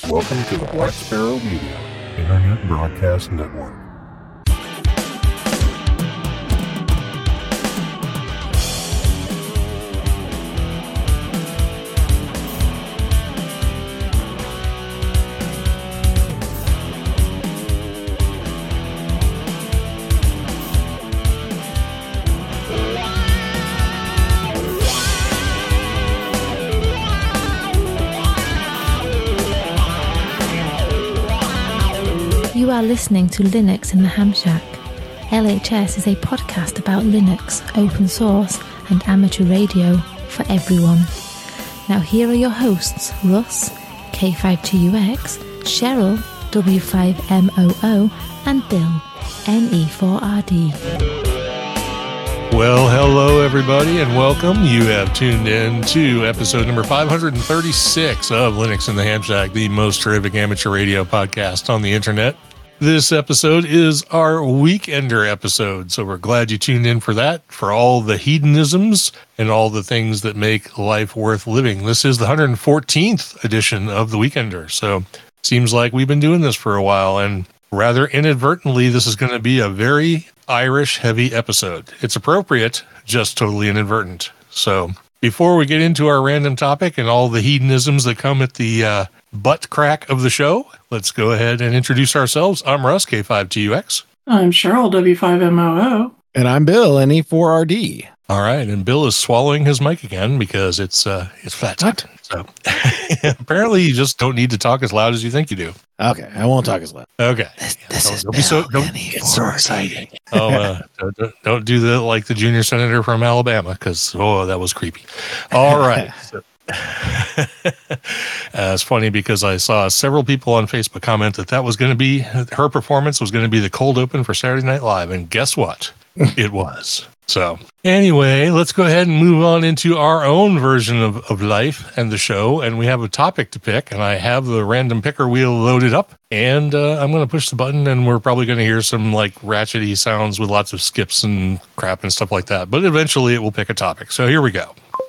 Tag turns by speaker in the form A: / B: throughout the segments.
A: Welcome to the Black Sparrow Media Internet Broadcast Network.
B: You are listening to Linux in the Ham Shack. LHS is a podcast about Linux, open source, and amateur radio for everyone. Now here are your hosts, Russ, K52UX, Cheryl, W5MOO, and Bill, NE4RD.
C: Well, hello everybody and welcome. You have tuned in to episode number 536 of Linux in the Ham Shack, the most terrific amateur radio podcast on the internet. This episode is our Weekender episode, so we're glad you tuned in for that, for all the hedonisms and all the things that make life worth living. This is the 114th edition of the Weekender, so seems like we've been doing this for a while, and rather inadvertently, this is going to be a very Irish-heavy episode. It's appropriate, just totally inadvertent. So before we get into our random topic and all the hedonisms that come at the butt crack of the show, let's go ahead and introduce ourselves. I'm Russ, K52UX.
D: I'm Cheryl, W5MOO.
E: And I'm Bill, NE4RD.
C: All right, and Bill is swallowing his mic again because it's flat.
E: What?
C: So apparently you just don't need to talk as loud as you think you do.
E: Okay, I won't talk as loud.
C: Okay.
E: This is
C: don't get so excited. Don't do the like the junior senator from Alabama because that was creepy. All right. It's funny because I saw several people on Facebook comment that was going to be her performance was going to be the cold open for Saturday Night Live, and guess what? It was. So anyway, let's go ahead and move on into our own version of life and the show. And we have a topic to pick, and I have the random picker wheel loaded up, and I'm going to push the button, and we're probably going to hear some like ratchety sounds with lots of skips and crap and stuff like that. But eventually it will pick a topic. So here we go.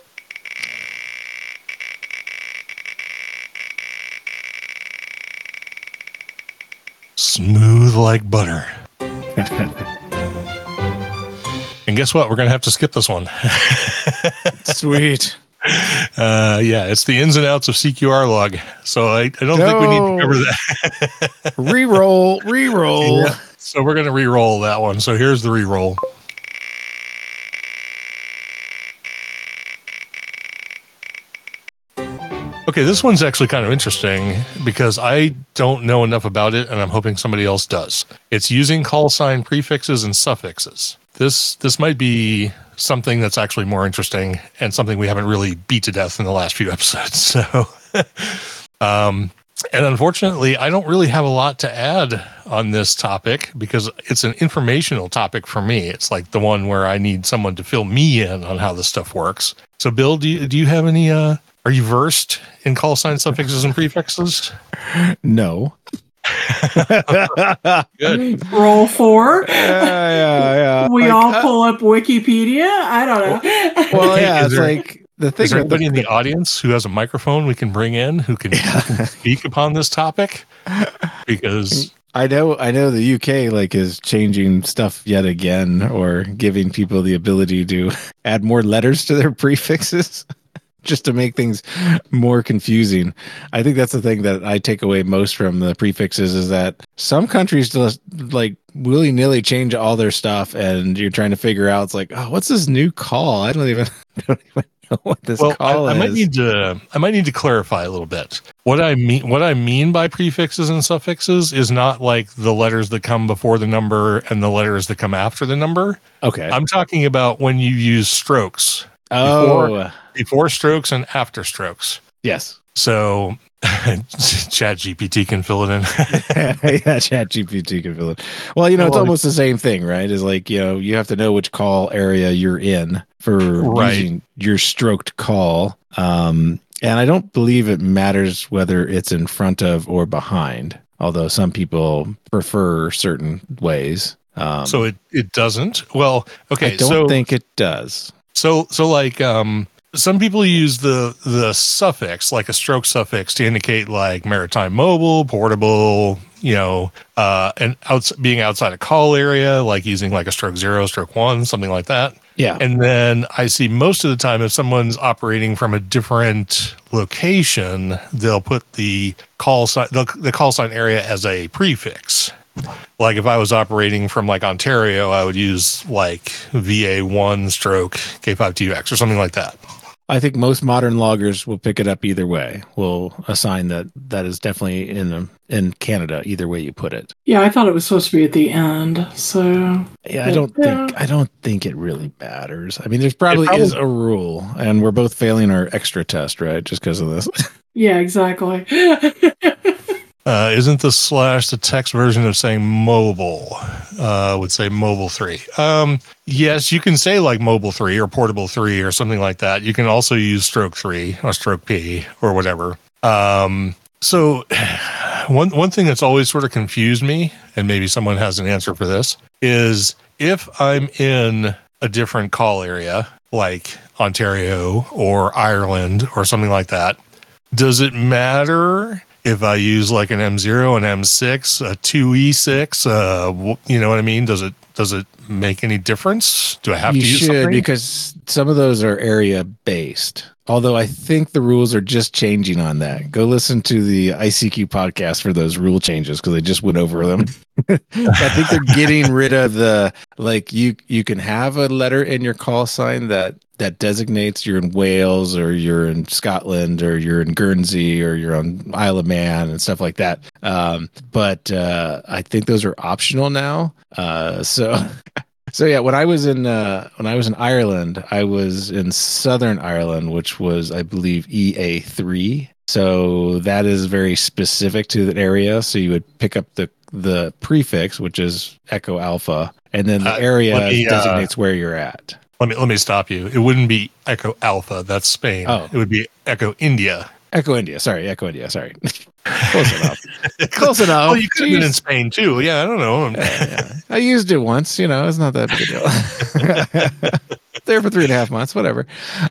C: Smooth like butter. And guess what? We're going to have to skip this one.
E: Sweet.
C: Yeah, it's the ins and outs of CQR log. So I don't think we need to cover that.
E: Reroll.
C: Yeah, so we're going to re-roll that one. So here's the re-roll. Okay, this one's actually kind of interesting because I don't know enough about it, and I'm hoping somebody else does. It's using call sign prefixes and suffixes. This might be something that's actually more interesting and something we haven't really beat to death in the last few episodes. So, and unfortunately, I don't really have a lot to add on this topic because it's an informational topic for me. It's like the one where I need someone to fill me in on how this stuff works. So, Bill, do you have any? Are you versed in call sign suffixes and prefixes?
E: No.
C: Good.
D: Roll 4.
E: Yeah.
D: We all pull up Wikipedia. I don't know.
E: Well, yeah,
C: Is
E: it's
C: there-
E: like the thing.
C: Is there anybody in the audience who has a microphone we can bring in who can speak upon this topic? Because
E: I know the UK like is changing stuff yet again, or giving people the ability to add more letters to their prefixes. Just to make things more confusing. I think that's the thing that I take away most from the prefixes is that some countries just like willy-nilly change all their stuff, and you're trying to figure out, it's like, oh, what's this new call? I don't even know what this call is.
C: I might need to clarify a little bit. What I mean by prefixes and suffixes is not like the letters that come before the number and the letters that come after the number.
E: Okay.
C: I'm talking about when you use strokes. Before strokes and after strokes.
E: Yes.
C: So ChatGPT can fill it in.
E: Yeah, ChatGPT can fill it. Well, it's almost the same thing, right? Is like, you have to know which call area you're in for using your stroked call. And I don't believe it matters whether it's in front of or behind, although some people prefer certain ways.
C: So it doesn't? Well, okay.
E: I don't think it does.
C: So like some people use the suffix, like a stroke suffix, to indicate like maritime mobile, portable, and being outside a call area, like using like a stroke 0, stroke 1, something like that.
E: Yeah.
C: And then I see most of the time if someone's operating from a different location, they'll put the call sign area as a prefix. Like if I was operating from like Ontario, I would use like VA1 stroke K5TUX or something like that.
E: I think most modern loggers will pick it up either way. Will assign that is definitely in Canada, either way you put it.
D: Yeah, I thought it was supposed to be at the end. So
E: yeah, I don't think it really matters. I mean, there's probably is a rule, and we're both failing our extra test, right? Just because of this.
D: Yeah, exactly.
C: Isn't the text version of saying mobile? Would say mobile 3. Yes, you can say like mobile 3 or portable 3 or something like that. You can also use stroke 3 or stroke P or whatever. So one thing that's always sort of confused me, and maybe someone has an answer for this, is if I'm in a different call area, like Ontario or Ireland or something like that, does it matter if I use like an M0, an M6, a 2E6, you know what I mean? Does it make any difference? Do I have to use something?
E: Because some of those are area based. Although I think the rules are just changing on that. Go listen to the ICQ podcast for those rule changes because they just went over them. I think they're getting rid of the, like, you can have a letter in your call sign that designates you're in Wales or you're in Scotland or you're in Guernsey or you're on Isle of Man and stuff like that. But I think those are optional now. So yeah, when I was in Ireland, I was in Southern Ireland, which was, I believe, EA3. So that is very specific to that area. So you would pick up the prefix, which is Echo Alpha, and then the area designates where you're at.
C: Let me stop you. It wouldn't be Echo Alpha. That's Spain.
E: Oh.
C: It would be Echo India.
E: Echo India. Sorry. Close enough. Close enough.
C: Well, you could have been in Spain too. Yeah, I don't know.
E: Yeah. I used it once. It's not that big a deal. There for 3.5 months. Whatever.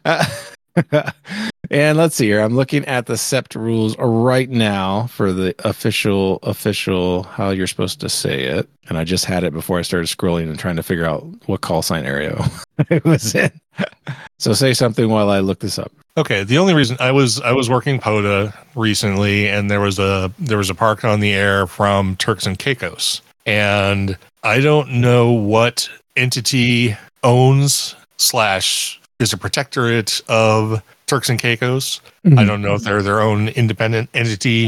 E: And let's see here. I'm looking at the SEPT rules right now for the official how you're supposed to say it. And I just had it before I started scrolling and trying to figure out what call sign area it was in. So say something while I look this up.
C: Okay. The only reason I was working POTA recently, and there was a park on the air from Turks and Caicos, and I don't know what entity owns / is a protectorate of Turks and Caicos. Mm-hmm. I don't know if they're their own independent entity,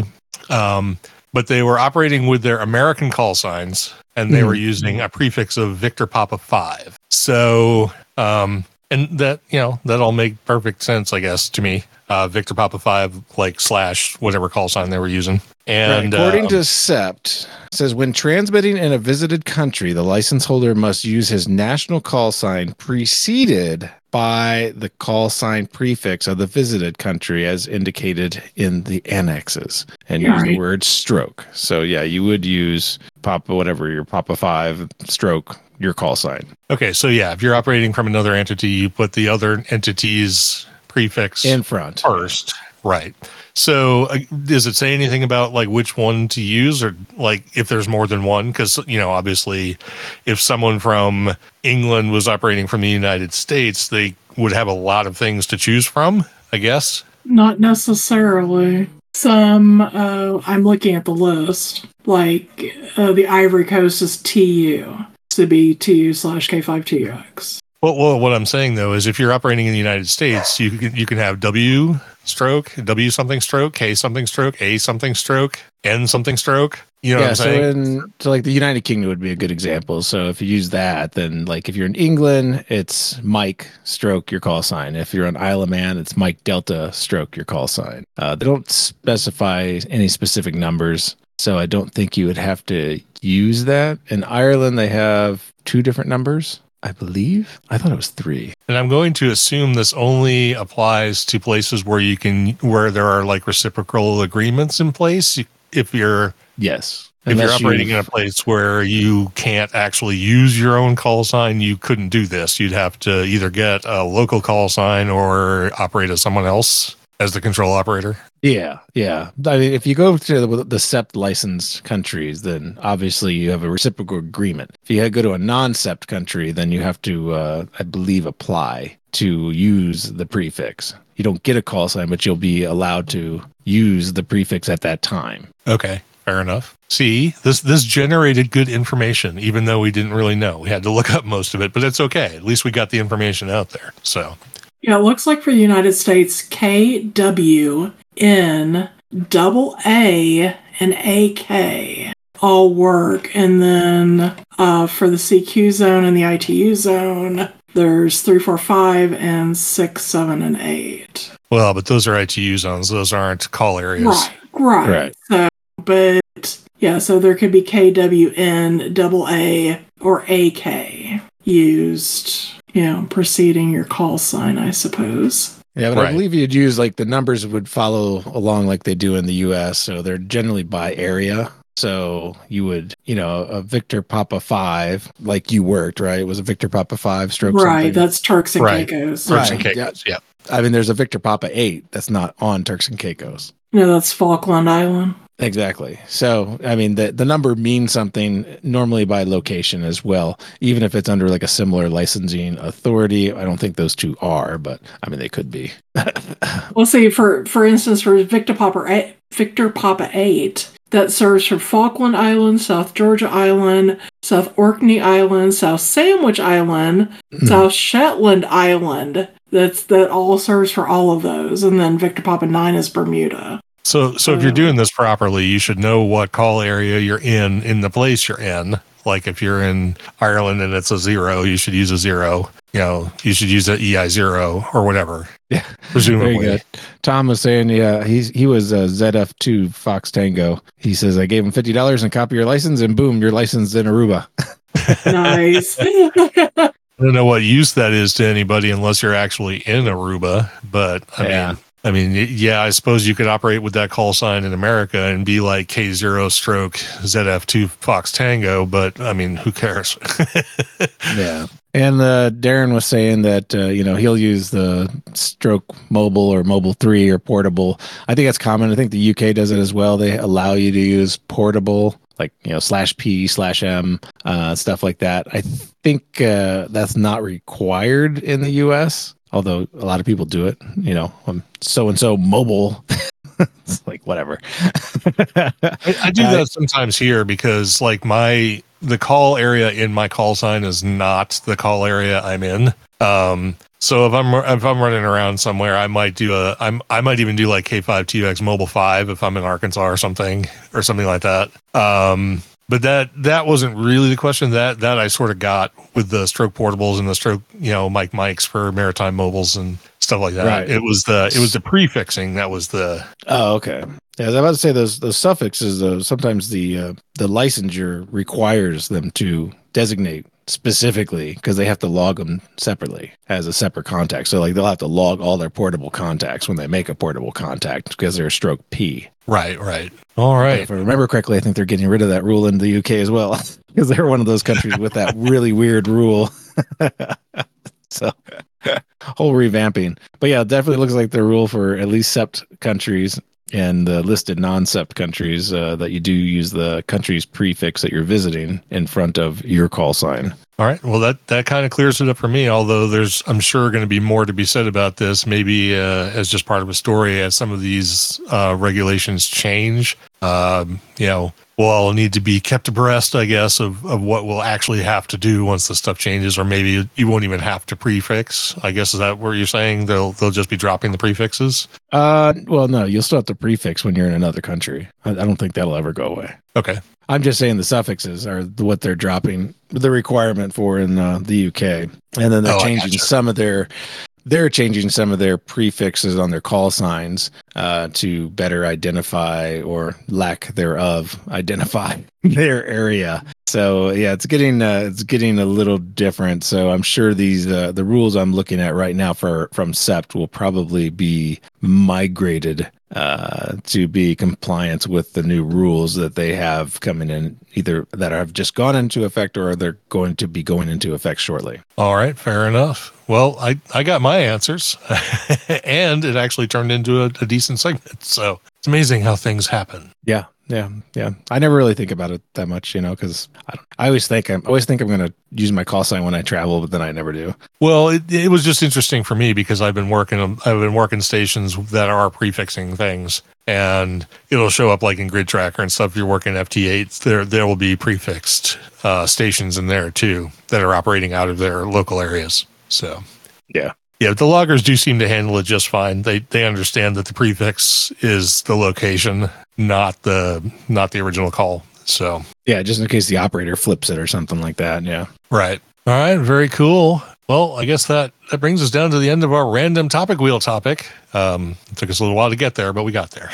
C: but they were operating with their American call signs, and they were using a prefix of Victor Papa 5. So, and that, that all make perfect sense, I guess, to me. Victor Papa 5, / whatever call sign they were using. And
E: right. According to SEPT, it says when transmitting in a visited country, the license holder must use his national call sign preceded by the call sign prefix of the visited country as indicated in the annexes, and use the word stroke. So yeah, you would use Papa, whatever your Papa 5 stroke, your call sign.
C: Okay, so yeah, if you're operating from another entity, you put the other entity's prefix
E: in front
C: first. Right. So does it say anything about which one to use, or if there's more than one? Because, obviously if someone from England was operating from the United States, they would have a lot of things to choose from, I guess.
D: Not necessarily. Some, I'm looking at the list, the Ivory Coast is TU. To be TU / K5TUX.
C: Well, what I'm saying though is if you're operating in the United States, you can have W stroke, W something stroke, K something stroke, A something stroke, N something stroke. You know what I'm saying?
E: So the United Kingdom would be a good example. So if you use that, then if you're in England, it's Mike stroke your call sign. If you're on Isle of Man, it's Mike Delta stroke your call sign. They don't specify any specific numbers, so I don't think you would have to use that. In Ireland, they have 2 different numbers, I believe. I thought it was 3.
C: And I'm going to assume this only applies to places where there are reciprocal agreements in place. If you're
E: yes,
C: If you're
E: Unless
C: operating in a place where you can't actually use your own call sign, you couldn't do this. You'd have to either get a local call sign or operate as someone else as the control operator.
E: Yeah. I mean, if you go to the SEPT licensed countries, then obviously you have a reciprocal agreement. If you go to a non-SEPT country, then you have to, I believe, apply to use the prefix. You don't get a call sign, but you'll be allowed to use the prefix at that time.
C: Okay, fair enough. See, this generated good information, even though we didn't really know. We had to look up most of it, but it's okay. At least we got the information out there. So,
D: Yeah, it looks like for the United States, KW, N, AA, and AK all work. And then for the CQ zone and the ITU zone, there's 3, 4, 5, and 6, 7, and 8.
C: well, but those are ITU zones. Those aren't call areas.
D: Right. So, but yeah, so there could be KWN, AA, or AK used, preceding your call sign, I suppose.
E: Yeah, but
C: Right.
E: I believe you'd use like the numbers would follow along like they do in the US. So they're generally by area. So you would, a Victor Papa 5, like you worked, right? It was a Victor Papa 5 stroke
D: Right,
E: something.
D: that's Turks and
C: Right.
D: Caicos.
C: Turks and
E: Right,
C: Caicos, yeah.
E: I mean, there's a Victor Papa 8 that's not on Turks and Caicos.
D: No, that's Falkland Island.
E: Exactly. So, I mean, the number means something normally by location as well, even if it's under like a similar licensing authority. I don't think those two are, but I mean, they could be.
D: Well, see, for instance, for Victor Papa 8, that serves for Falkland Island, South Georgia Island, South Orkney Island, South Sandwich Island, South Shetland Island. That all serves for all of those. And then Victor Papa 9 is Bermuda.
C: So if you're doing this properly, you should know what call area you're in the place you're in. Like if you're in Ireland and it's a 0, you should use a 0. You should use an EI0 or whatever.
E: Yeah,
C: presumably.
E: very good. Tom was saying, yeah, he was a ZF2 Fox Tango. He says, I gave him $50 and copy your license, and boom, you're licensed in Aruba.
D: Nice.
C: I don't know what use that is to anybody unless you're actually in Aruba, but I mean, I suppose you could operate with that call sign in America and be like K0 stroke ZF2 Fox Tango, but I mean, who cares?
E: Yeah. And Darren was saying that, he'll use the stroke mobile or mobile 3 or portable. I think that's common. I think the UK does it as well. They allow you to use portable, like, /P/M, stuff like that. I think that's not required in the US, although a lot of people do it. So-and-so mobile. It's like, whatever.
C: I do that sometimes here because like the call area in my call sign is not the call area I'm in. So if I'm running around somewhere, I might even do like K5TUX Mobile 5 if I'm in Arkansas or something like that. But that wasn't really the question. That I sort of got with the stroke portables and the stroke, Mike Mikes for maritime mobiles and stuff like that.
E: Right.
C: It was the prefixing that was the.
E: Oh, okay. Yeah, I was about to say those suffixes. Sometimes the licensure requires them to designate specifically because they have to log them separately as a separate contact. So like they'll have to log all their portable contacts when they make a portable contact because they're stroke P.
C: Right. All right.
E: If I remember correctly, I think they're getting rid of that rule in the UK as well because they're one of those countries with that really weird rule. So whole revamping. But yeah, it definitely looks like the rule for at least SEPT countries and the listed non-SEPT countries that you do use the country's prefix that you're visiting in front of your call sign.
C: All right. Well, that kind of clears it up for me, although there's, I'm sure, going to be more to be said about this, maybe as just part of a story as some of these regulations change. We'll all need to be kept abreast, I guess, of what we'll actually have to do once the stuff changes, or maybe you won't even have to prefix. I guess, is that what you're saying? They'll just be dropping the prefixes?
E: Well, no, you'll still have to prefix when you're in another country. I don't think that'll ever go away.
C: Okay.
E: I'm just saying the suffixes are what they're dropping the requirement for in the UK, and then they're changing some of their. They're changing some of their prefixes on their call signs to better identify or lack thereof identify their area. So yeah, it's getting a little different. So I'm sure these the rules I'm looking at right now from Sept will probably be migrated to be compliant with the new rules that they have coming in, either that have just gone into effect or they're going to be going into effect shortly.
C: All right, fair enough. Well, I got my answers, and it actually turned into a decent segment. So it's amazing how things happen.
E: Yeah. I never really think about it that much, because I always think I'm going to use my call sign when I travel, but then I never do.
C: Well, it was just interesting for me because I've been working stations that are prefixing things, and it'll show up like in Grid Tracker and stuff. If you're working FT8, there will be prefixed stations in there too that are operating out of their local areas. So yeah, the loggers do seem to handle it just fine. They understand that the prefix is the location, not the original call. So
E: yeah, just in case the operator flips it or something like that. Yeah.
C: Right. All right. Very cool. Well, I guess that brings us down to the end of our random topic wheel topic. It took us a little while to get there, but we got there.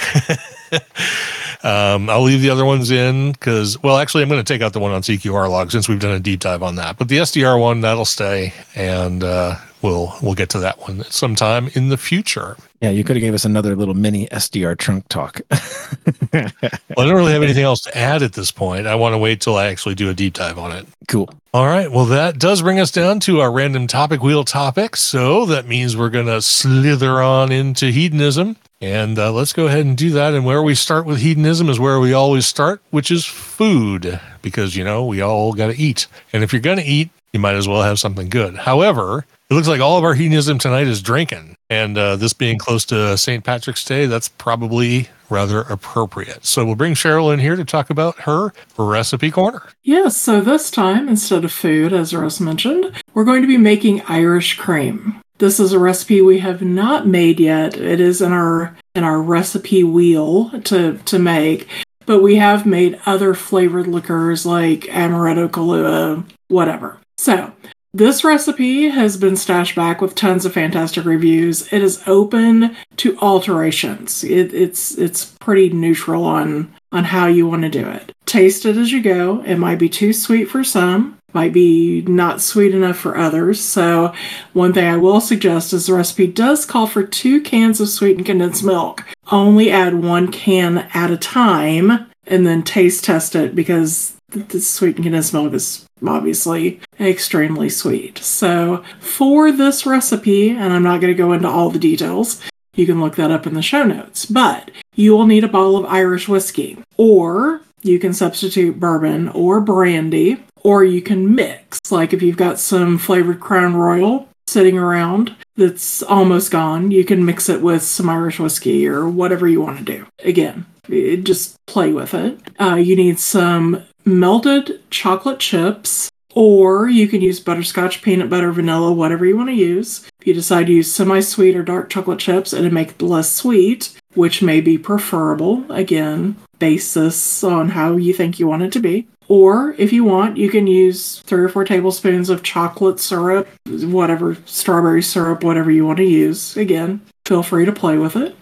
C: I'll leave the other ones in because, well, actually, I'm going to take out the one on CQR log since we've done a deep dive on that. But the SDR one, that'll stay, and we'll get to that one sometime in the future.
E: Yeah, you could have gave us another little mini SDR trunk talk.
C: Well, I don't really have anything else to add at this point. I want to wait till I actually do a deep dive on it.
E: Cool.
C: All right. Well, that does bring us down to our random topic wheel topic. So that means we're going to slither on into hedonism. And let's go ahead and do that. And where we start with hedonism is where we always start, which is food. Because, we all got to eat. And if you're going to eat, you might as well have something good. However, it looks like all of our hedonism tonight is drinking. And this being close to St. Patrick's Day, that's probably rather appropriate. So we'll bring Cheryl in here to talk about her recipe corner.
D: Yes, so this time, instead of food, as Russ mentioned, we're going to be making Irish cream. This is a recipe we have not made yet. It is in our recipe wheel to make, but we have made other flavored liquors like Amaretto, Kahlua, whatever. So this recipe has been stashed back with tons of fantastic reviews. It is open to alterations. It's pretty neutral on how you want to do it. Taste it as you go. It might be too sweet for some, might be not sweet enough for others. So one thing I will suggest is the recipe does call for 2 cans of sweetened condensed milk. Only add 1 can at a time and then taste test it because the sweetened condensed milk is obviously extremely sweet. So for this recipe, and I'm not going to go into all the details, you can look that up in the show notes, but you will need a bottle of Irish whiskey, or you can substitute bourbon or brandy, or you can mix. Like if you've got some flavored Crown Royal sitting around that's almost gone, you can mix it with some Irish whiskey or whatever you want to do. Again, just play with it. You need some melted chocolate chips, or you can use butterscotch, peanut butter, vanilla, whatever you want to use. If you decide to use semi-sweet or dark chocolate chips, it'll make it less sweet, which may be preferable. Again, basis on how you think you want it to be. Or if you want, you can use 3 or 4 tablespoons of chocolate syrup, whatever, strawberry syrup, whatever you want to use. Again, feel free to play with it.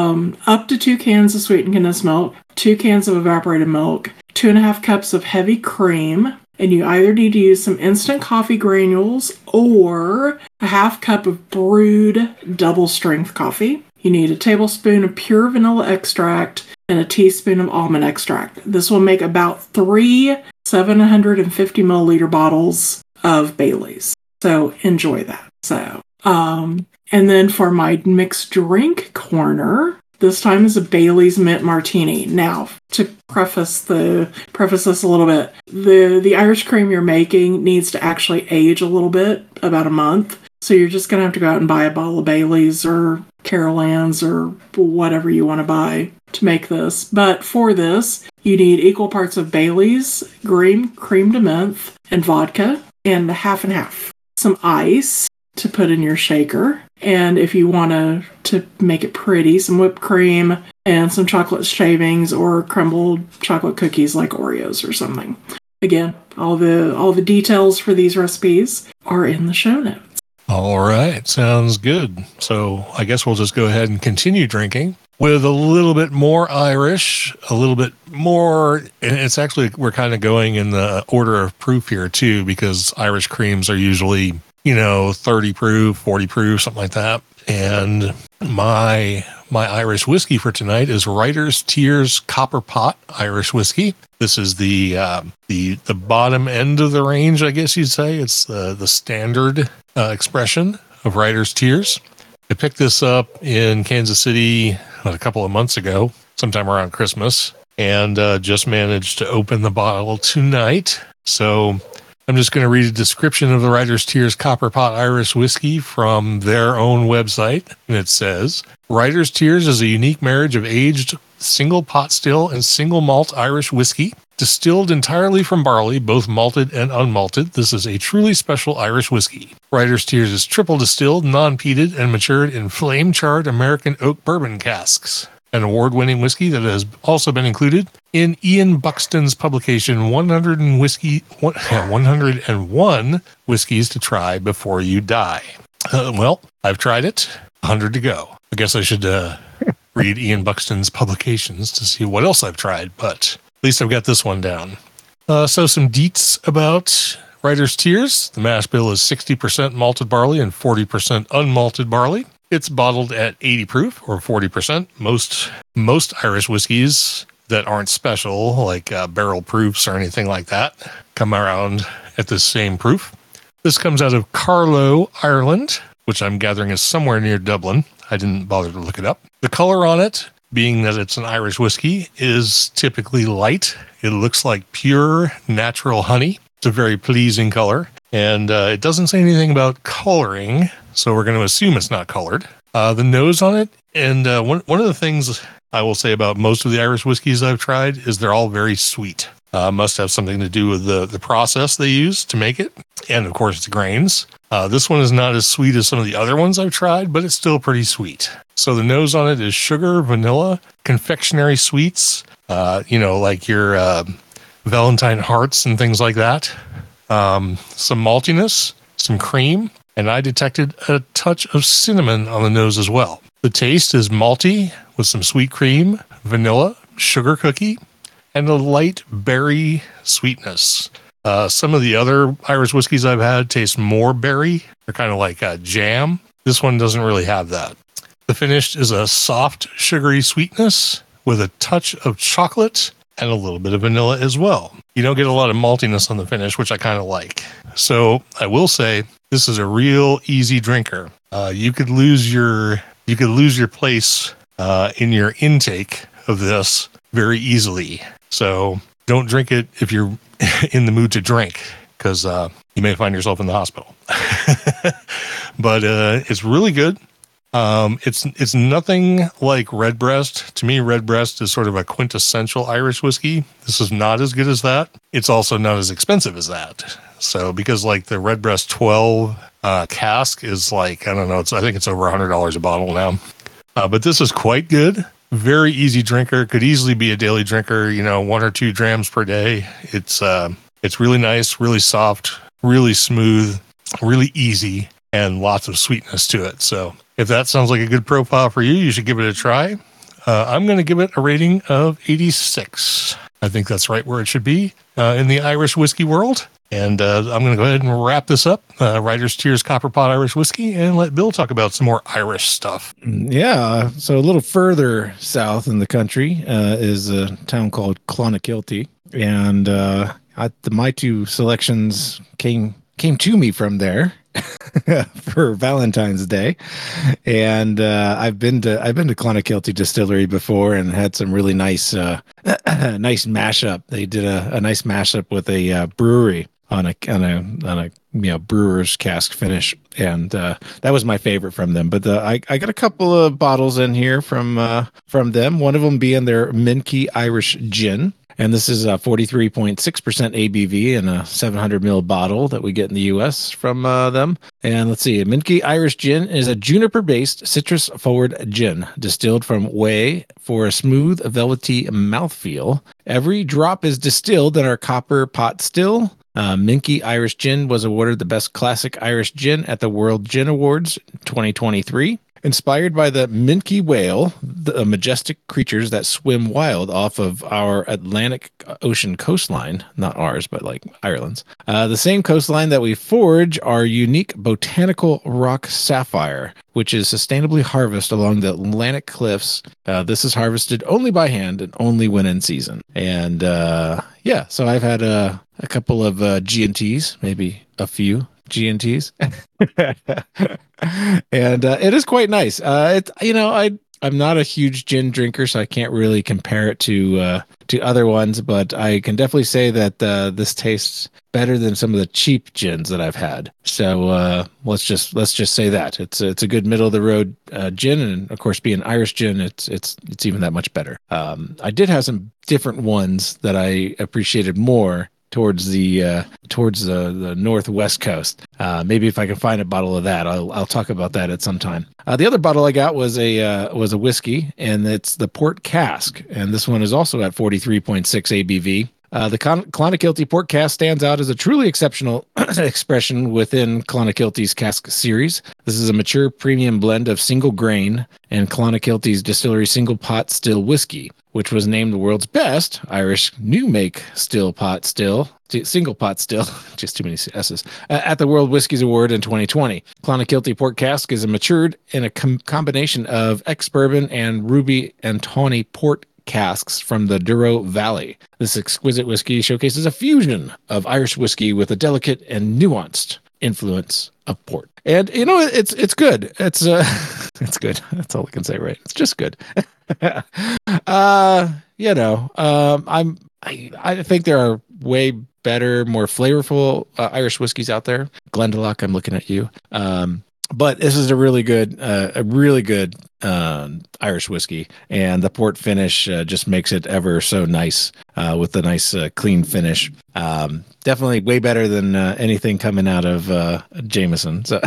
D: Up to 2 cans of sweetened condensed milk, 2 cans of evaporated milk, 2.5 cups of heavy cream, and you either need to use some instant coffee granules or a 1/2 cup of brewed double strength coffee. You need a tablespoon of pure vanilla extract and a teaspoon of almond extract. This will make about 3 750 milliliter bottles of Bailey's. So enjoy that. So, and then for my mixed drink corner, this time is a Bailey's Mint Martini. Now, to preface this a little bit, the Irish cream you're making needs to actually age a little bit, about a month. So you're just going to have to go out and buy a bottle of Bailey's or Carol Ann's or whatever you want to buy to make this. But for this, you need equal parts of Bailey's, cream de menthe, and vodka, and 50 and 50. Some ice to put in your shaker. And if you want to make it pretty, some whipped cream and some chocolate shavings or crumbled chocolate cookies like Oreos or something. Again, all the details for these recipes are in the show notes.
C: All right. Sounds good. So I guess we'll just go ahead and continue drinking. with a little bit more Irish, a little bit more. And it's actually, we're kind of going in the order of proof here too, because Irish creams are usually, 30 proof, 40 proof, something like that. And my Irish whiskey for tonight is Writer's Tears Copper Pot Irish whiskey. This is the bottom end of the range, I guess you'd say. It's the standard expression of Writer's Tears. I picked this up in Kansas City a couple of months ago, sometime around Christmas, and just managed to open the bottle tonight. So I'm just going to read a description of the Writer's Tears Copper Pot Irish Whiskey from their own website. And it says, Writer's Tears is a unique marriage of aged single pot still and single malt Irish whiskey. Distilled entirely from barley, both malted and unmalted, this is a truly special Irish whiskey. Writer's Tears is triple distilled, non-peated, and matured in flame-charred American oak bourbon casks. An award-winning whiskey that has also been included in Ian Buxton's publication 101 Whiskeys to Try Before You Die. Well, I've tried it. 100 to go. I guess I should read Ian Buxton's publications to see what else I've tried, but at least I've got this one down. So some deets about Writer's Tears. The mash bill is 60% malted barley and 40% unmalted barley. It's bottled at 80 proof or 40%. Most Irish whiskeys that aren't special, like barrel proofs or anything like that, come around at the same proof. This comes out of Carlow, Ireland, which I'm gathering is somewhere near Dublin. I didn't bother to look it up. The color on it, being that it's an Irish whiskey, is typically light. It looks like pure natural honey. It's a very pleasing color. And it doesn't say anything about coloring, so we're going to assume it's not colored. The nose on it, and one of the things I will say about most of the Irish whiskeys I've tried is they're all very sweet. Must have something to do with the process they use to make it, and of course the grains. This one is not as sweet as some of the other ones I've tried, but it's still pretty sweet. So the nose on it is sugar, vanilla, confectionery sweets, like your Valentine hearts and things like that. Some maltiness, some cream, and I detected a touch of cinnamon on the nose as well. The taste is malty with some sweet cream, vanilla, sugar cookie, and a light berry sweetness. Some of the other Irish whiskeys I've had taste more berry. They're kind of like jam. This one doesn't really have that. The finish is a soft, sugary sweetness with a touch of chocolate and a little bit of vanilla as well. You don't get a lot of maltiness on the finish, which I kind of like. So I will say this is a real easy drinker. You could lose your place in your intake of this very easily. So don't drink it if you're in the mood to drink, because you may find yourself in the hospital. But it's really good. It's nothing like Redbreast. To me, Redbreast is sort of a quintessential Irish whiskey. This is not as good as that. It's also not as expensive as that. So because like the Redbreast 12 cask is like, I don't know, I think it's over $100 a bottle now. But this is quite good. Very easy drinker. Could easily be a daily drinker, 1 or 2 grams per day. It's really nice, really soft, really smooth, really easy, and lots of sweetness to it. So if that sounds like a good profile for you, you should give it a try. I'm going to give it a rating of 86. I think that's right where it should be in the Irish whiskey world. And I'm going to go ahead and wrap this up. Writer's Tears Copper Pot Irish Whiskey, and let Bill talk about some more Irish stuff.
E: Yeah. So a little further south in the country is a town called Clonakilty. And my 2 selections came to me from there for Valentine's Day. And I've been to Clonakilty Distillery before and had some really nice nice mashup. They did a nice mashup with a brewery on a brewer's cask finish, and that was my favorite from them. But I got a couple of bottles in here from them. One of them being their Minkey Irish Gin. And this is a 43.6% ABV in a 700 ml bottle that we get in the U.S. from them. And let's see, Minkey Irish Gin is a juniper-based, citrus-forward gin distilled from whey for a smooth, velvety mouthfeel. Every drop is distilled in our copper pot still. Minkey Irish Gin was awarded the best classic Irish gin at the World Gin Awards 2023. Inspired by the minke whale, the majestic creatures that swim wild off of our Atlantic Ocean coastline, not ours, but like Ireland's. The same coastline that we forage our unique botanical rock sapphire, which is sustainably harvested along the Atlantic cliffs. This is harvested only by hand and only when in season. And yeah, so I've had a couple of G&Ts, maybe a few G&Ts. And it is quite nice. I'm not a huge gin drinker, so I can't really compare it to other ones, but I can definitely say that this tastes better than some of the cheap gins that I've had. So let's just say that it's a good middle of the road gin, and of course, being Irish gin, it's even that much better. I did have some different ones that I appreciated more towards the northwest coast. Maybe if I can find a bottle of that, I'll talk about that at some time. The other bottle I got was a whiskey, and it's the Port Cask, and this one is also at 43.6 ABV. The Clonakilty Port Cask stands out as a truly exceptional expression within Clonakilty's cask series. This is a mature premium blend of single grain and Clonakilty's distillery single pot still whiskey, which was named the world's best Irish new make single pot still, just too many S's, at the World Whiskies Award in 2020. Clonakilty Port Cask is matured in a combination of ex-bourbon and ruby and tawny port casks from the Douro Valley. This exquisite whiskey showcases a fusion of Irish whiskey with a delicate and nuanced influence of port. And it's good. It's it's good. That's all I can say, right? It's just good. I think there are way better, more flavorful Irish whiskeys out there. Glendalough, I'm looking at you. But this is a really good Irish whiskey, and the port finish just makes it ever so nice with the nice clean finish. Definitely way better than anything coming out of Jameson. So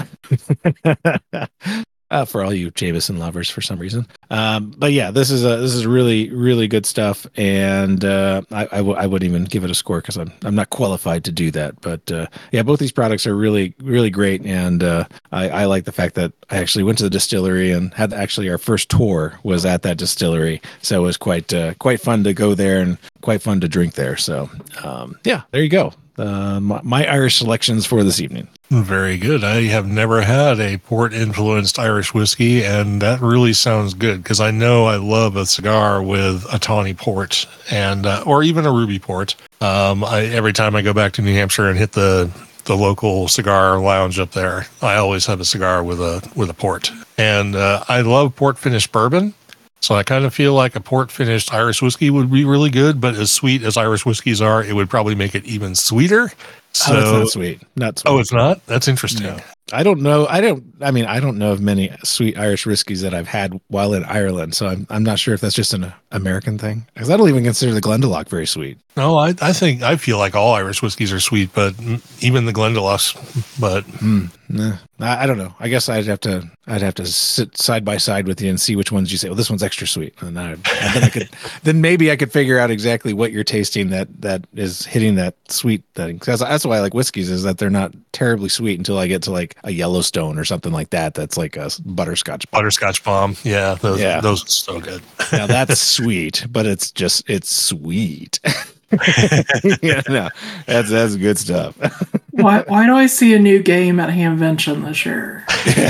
E: for all you Jameson lovers, for some reason. But yeah, this is really, really good stuff, and I wouldn't even give it a score because I'm not qualified to do that. But yeah, both these products are really, really great, and I like the fact that I actually went to the distillery and had actually our first tour was at that distillery, so it was quite fun to go there and quite fun to drink there. So yeah, there you go. My Irish selections for this evening.
C: Very good. I have never had a port-influenced Irish whiskey, and that really sounds good because I know I love a cigar with a tawny port and or even a ruby port. Every time I go back to New Hampshire and hit the local cigar lounge up there, I always have a cigar with a port. And I love port-finished bourbon. So I kind of feel like a port-finished Irish whiskey would be really good, but as sweet as Irish whiskeys are, it would probably make it even sweeter. So,
E: it's not sweet. Not sweet.
C: Oh, it's not? That's interesting.
E: No. I don't know. I don't know of many sweet Irish whiskeys that I've had while in Ireland. So I'm not sure if that's just an American thing. Because I don't even consider the Glendalough very sweet.
C: No, I feel like all Irish whiskeys are sweet, but even the Glendaloghs. But
E: I don't know. I guess I'd have to sit side by side with you and see which ones you say. Well, this one's extra sweet, and then maybe I could figure out exactly what you're tasting that is hitting that sweet thing. Because that's why I like whiskeys, is that they're not terribly sweet until I get to like a Yellowstone or something like that. That's like a butterscotch
C: bomb. Yeah, those are so good.
E: Now that's sweet, but it's sweet. Yeah, no, that's good stuff.
D: Why do I see a new game at Hamvention this year?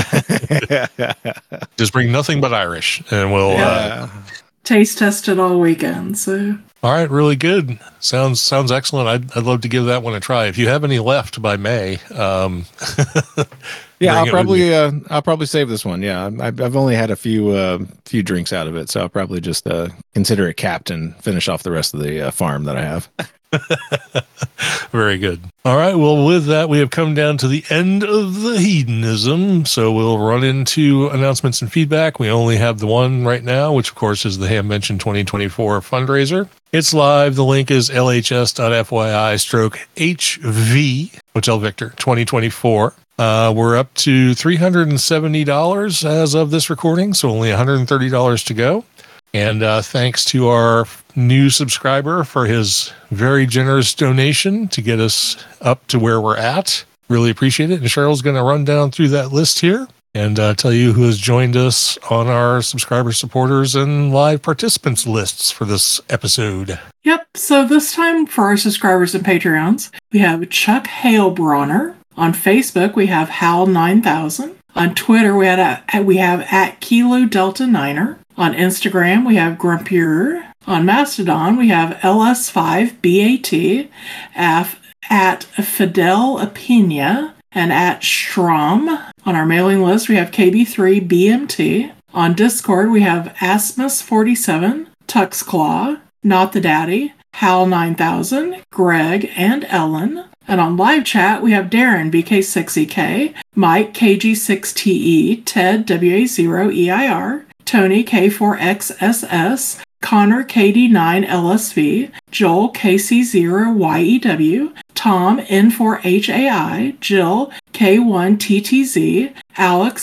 C: Just bring nothing but Irish, and we'll
D: taste test it all weekend. So
C: all right, really good. Sounds excellent. I'd love to give that one a try. If you have any left by May,
E: yeah, I'll probably save this one. Yeah, I've only had a few drinks out of it, so I'll probably just consider it capped and finish off the rest of the farm that I have.
C: Very good. All right. Well, with that, we have come down to the end of the hedonism. So we'll run into announcements and feedback. We only have the one right now, which of course is the Hamvention 2024 fundraiser. It's live. The link is lhs.fyi/HV, Hotel Victor 2024. We're up to $370 as of this recording, so only $130 to go. And thanks to our new subscriber for his very generous donation to get us up to where we're at. Really appreciate it. And Cheryl's going to run down through that list here. and tell you who has joined us on our subscriber, supporters, and live participants lists for this episode.
D: Yep, so this time for our subscribers and Patreons, we have Chuck Halebronner. On Facebook, we have Hal9000. On Twitter, we have at Kilo Delta Niner. On Instagram, we have Grumpier. On Mastodon, we have LS5BAT, at Fidel Apina, and at Strom. On our mailing list, we have KB3BMT. On Discord, we have Asmus47, Tuxclaw, Not the Daddy, Hal9000, Greg, and Ellen. And on live chat, we have Darren, BK6EK, Mike, KG6TE, Ted, WA0EIR, Tony, K4XSS, Connor, KD9LSV, Joel, KC0YEW, Tom, N4HAI, Jill, K1TTZ, Alex,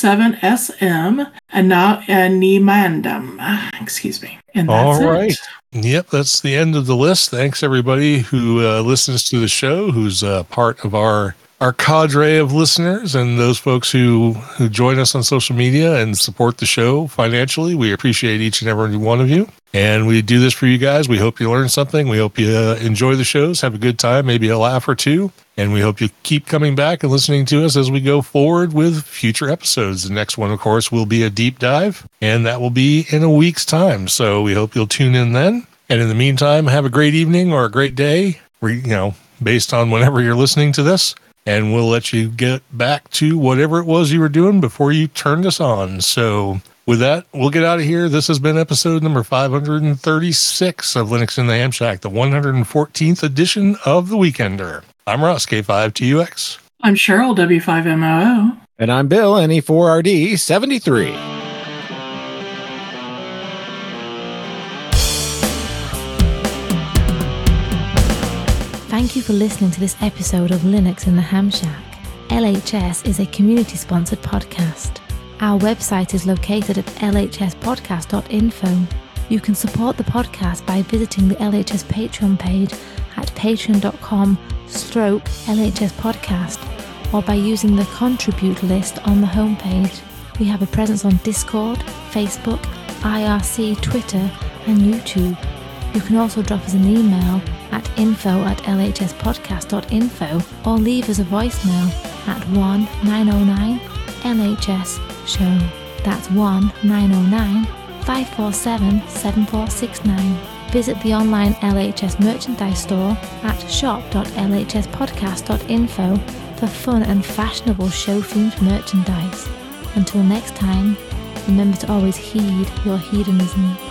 D: N7SM, and Nimandam. Excuse me. And that's
C: all right.
D: it.
C: Yep, that's the end of the list. Thanks, everybody who listens to the show, who's part of our cadre of listeners, and those folks who join us on social media and support the show financially. We appreciate each and every one of you. And we do this for you guys. We hope you learn something. We hope you enjoy the shows, have a good time, maybe a laugh or two. And we hope you keep coming back and listening to us as we go forward with future episodes. The next one, of course, will be a deep dive, and that will be in a week's time. So we hope you'll tune in then. And in the meantime, have a great evening or a great day, based on whenever you're listening to this. And we'll let you get back to whatever it was you were doing before you turned us on. So with that, we'll get out of here. This has been episode number 536 of Linux in the Ham Shack, the 114th edition of The Weekender. I'm Ross, K5TUX.
D: I'm Cheryl, W5MOO.
E: And I'm Bill, NE4RD73.
B: Thank you for listening to this episode of Linux in the Ham Shack. LHS is a community-sponsored podcast. Our website is located at lhspodcast.info. You can support the podcast by visiting the LHS Patreon page at patreon.com/LHS Podcast, or by using the contribute list on the homepage. We have a presence on Discord, Facebook, IRC, Twitter, and YouTube. You can also drop us an email at info@lhspodcast.info or leave us a voicemail at 1-909-LHS-SHOW. That's 1-909-547-7469. Visit the online LHS merchandise store at shop.lhspodcast.info for fun and fashionable show-themed merchandise. Until next time, remember to always heed your hedonism.